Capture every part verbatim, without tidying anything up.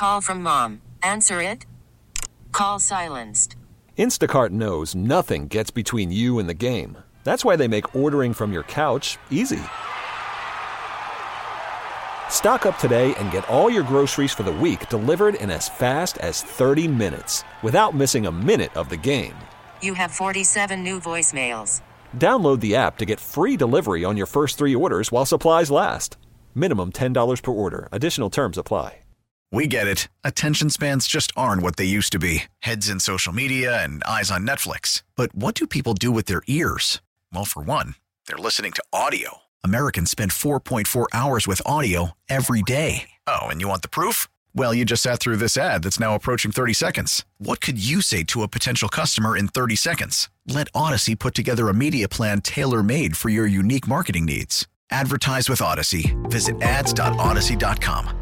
Call from mom. Answer it. Call silenced. Instacart knows nothing gets between you and the game. That's why they make ordering from your couch easy. Stock up today and get all your groceries for the week delivered in as fast as thirty minutes without missing a minute of the game. You have forty-seven new voicemails. Download the app to get free delivery on your first three orders while supplies last. Minimum ten dollars per order. Additional terms apply. We get it. Attention spans just aren't what they used to be. Heads in social media and eyes on Netflix. But what do people do with their ears? Well, for one, they're listening to audio. Americans spend four point four hours with audio every day. Oh, and you want the proof? Well, you just sat through this ad that's now approaching thirty seconds. What could you say to a potential customer in thirty seconds? Let Odyssey put together a media plan tailor-made for your unique marketing needs. Advertise with Odyssey. Visit ads dot odyssey dot com.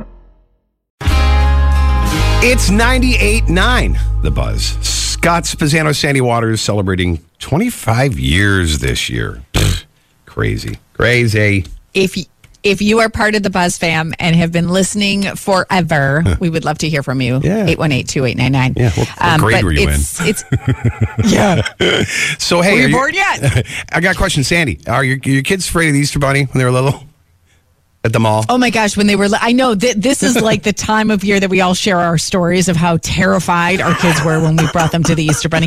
It's ninety-eight point nine, The Buzz. Scott Spezzano, Sandy Waters celebrating twenty-five years this year. Pfft, crazy. Crazy. If you, if you are part of the Buzz fam and have been listening forever, huh. we would love to hear from you. Yeah. eight one eight, two eight nine nine. Yeah, what, what um, grade were you it's, in? It's, yeah. So, hey. Were you are bored yet? I got a question, Sandy. Are your, your kids afraid of the Easter Bunny when they were little? At the mall? Oh my gosh, when they were, I know th- this is like the time of year that we all share our stories of how terrified our kids were when we brought them to the Easter Bunny.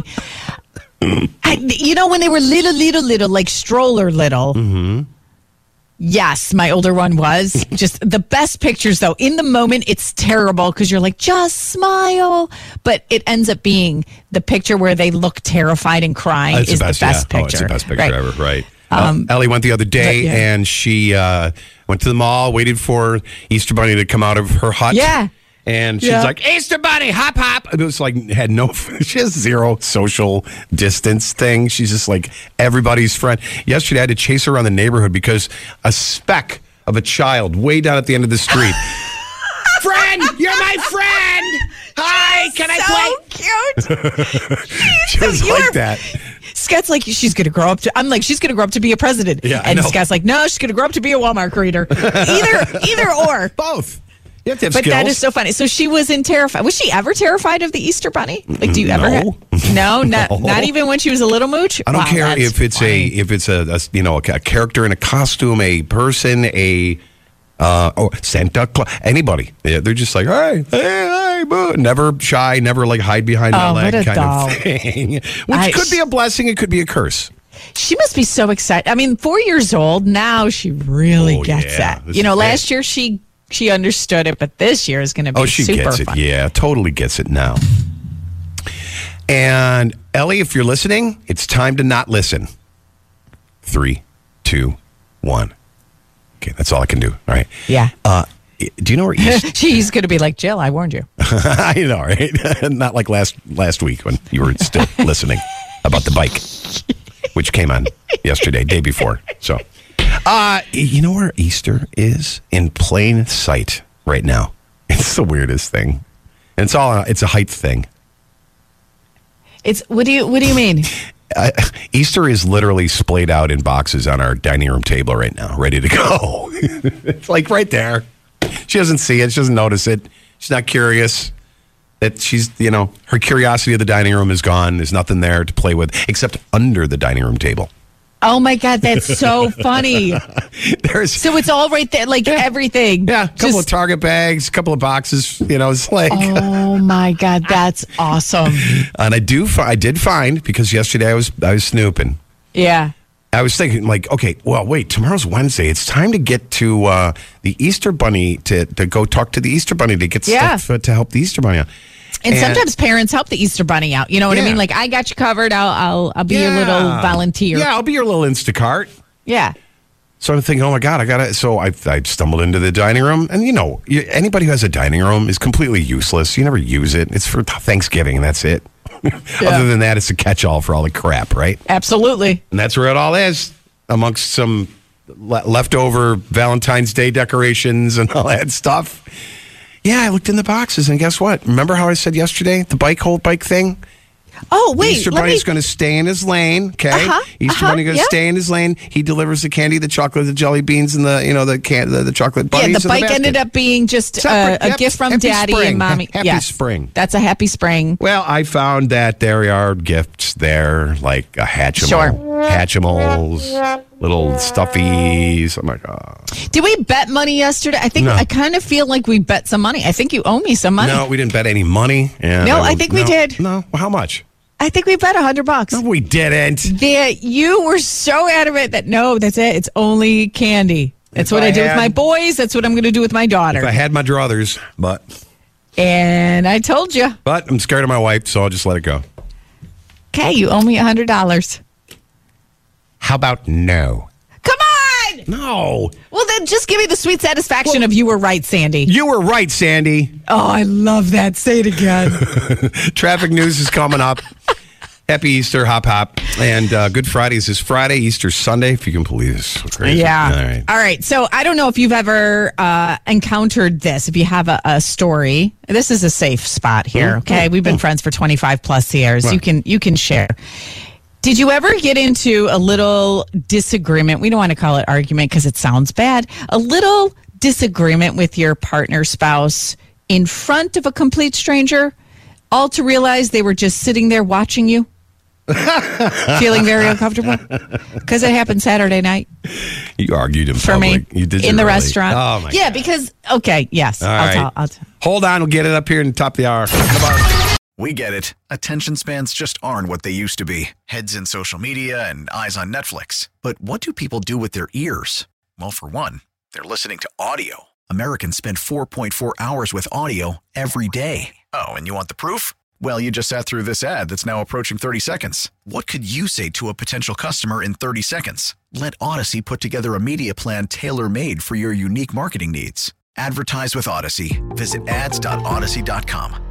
I, you know, when they were little, little, little, like stroller little. Mm-hmm. Yes, my older one was. Just the best pictures, though. In the moment, it's terrible because you're like, just smile. But it ends up being the picture where they look terrified and crying It's is the best, the best yeah. picture. Oh, it's the best picture right. ever, right. Um, uh, Ellie went the other day, but, yeah. and she uh, went to the mall, waited for Easter Bunny to come out of her hut. Yeah. And she's yeah. like, Easter Bunny, hop, hop. And it was like, had no, she has zero social distance thing. She's just like everybody's friend. Yesterday, I had to chase her around the neighborhood because a speck of a child way down at the end of the street. Friend, you're my friend. Hi, can I so play? Cute. She was so like that. Scott's like, she's going to grow up to, I'm like, she's going to grow up to be a president. Yeah, and I know. Scott's like, no, she's going to grow up to be a Walmart greeter. Either, either or. Both. You have to have but skills. that is so funny. So she was in terrified. Was she ever terrified of the Easter Bunny? Like, do you ever? No. Ha- no, not, No. not even when she was a little mooch. I don't Wow, care that's if it's funny. a if it's a, a you know a, a character in a costume, a person, a uh, or Santa Claus, anybody. Yeah, they're just like, hey, hey, hey, boo. Never shy, never like hide behind my Oh, leg what a kind doll. of thing. Which I- could be a blessing, it could be a curse. She must be so excited. I mean, four years old now. She really Oh, gets yeah. that. This You know, is last it. year she she understood it, but this year is going to be Oh, she super gets it. fun. Yeah, totally gets it now. And Ellie, if you're listening, it's time to not listen. Three, two, one. Okay, that's all I can do. All right. Yeah. Uh, do you know where East? She's going to be like, Jill, I warned you. I know, right? Not like last last week when you were still listening about the bike, which came on yesterday, day before. So, uh, you know where Easter is? In plain sight right now. It's the weirdest thing. And it's all it's a height thing. It's what do you what do you mean? Uh, Easter is literally splayed out in boxes on our dining room table right now, ready to go. It's like right there. She doesn't see it. She doesn't notice it. She's not curious. That she's, you know, her curiosity of the dining room is gone. There's nothing there to play with except under the dining room table. Oh my God, that's so funny. There's So it's all right there, like Yeah. everything. yeah, a couple Just- of Target bags, a couple of boxes. You know, it's like, Oh my God, that's awesome. and I do, fi- I did find because yesterday I was, I was snooping. Yeah. I was thinking, like, okay, well, wait, tomorrow's Wednesday. It's time to get to uh, the Easter Bunny to, to go talk to the Easter Bunny to get Yeah. stuff uh, to help the Easter Bunny out. And, And- sometimes parents help the Easter Bunny out. You know what Yeah. I mean? Like, I got you covered. I'll I'll, I'll be your little volunteer. Yeah, I'll be your little Instacart. Yeah. So I'm thinking, oh my God, I got to. So I, I stumbled into the dining room. And, you know, you, anybody who has a dining room is completely useless. You never use it. It's for Thanksgiving, and that's it. Other than that, it's a catch all for all the crap, right? Absolutely. And that's where it all is, amongst some le- leftover Valentine's Day decorations and all that stuff. Yeah, I looked in the boxes, and guess what? Remember how I said yesterday, the bike hold bike thing? Oh, wait. Easter let Bunny's me- going to stay in his lane, okay? Uh-huh, Easter uh-huh, Bunny going to yeah. stay in his lane. He delivers the candy, the chocolate, the jelly beans, and the you know the can the, the chocolate bunnies. Yeah, the in bike ended basket. up being just uh, Separate. a Yep. gift from Happy Daddy spring. and Mommy. Happy yes. spring. That's a happy spring. Well, I found that there are gifts there, like a Hatchimal, Sure. Hatchimals, little stuffies. I'm like, oh. Did we bet money yesterday? I think No. I kind of feel like we bet some money. I think you owe me some money. No, we didn't bet any money. And No, I will- think we no, did. No, well, how much? I think we bet a hundred bucks. No, we didn't. That you were so adamant that no, that's it. It's only candy. That's If what I, I do with had- my boys. That's what I'm going to do with my If I daughter. had my druthers, but And I told you, but I'm scared of my wife, so I'll just let it go. okay, you owe me a hundred dollars. How about no? Come on. No. Well, then just give me the sweet satisfaction of you were right, Sandy. You were right, Sandy. Oh, I love that. Say it again. Traffic news is coming up. Happy Easter, hop hop. And uh, Good Friday is this Friday, Easter Sunday, if you can believe this. Crazy. Yeah. All right. All right. So I don't know if you've ever uh, encountered this. If you have a, a story, this is a safe spot here. Okay, we've been friends for twenty-five plus years. You can you can share. Did you ever get into a little disagreement? We don't want to call it argument because it sounds bad. A little disagreement with your partner, spouse, in front of a complete stranger, all to realize they were just sitting there watching you, feeling very uncomfortable? Because it happened Saturday night You argued in for public. me You did in the really. restaurant. Oh, my yeah, God. because, okay, yes. All I'll right. tell. I'll tell. Hold on. We'll get it up here in the top of the hour. Come on. We get it. Attention spans just aren't what they used to be. Heads in social media and eyes on Netflix. But what do people do with their ears? Well, for one, they're listening to audio. Americans spend four point four hours with audio every day. Oh, and you want the proof? Well, you just sat through this ad that's now approaching thirty seconds. What could you say to a potential customer in thirty seconds? Let Odyssey put together a media plan tailor-made for your unique marketing needs. Advertise with Odyssey. Visit ads dot odyssey dot com.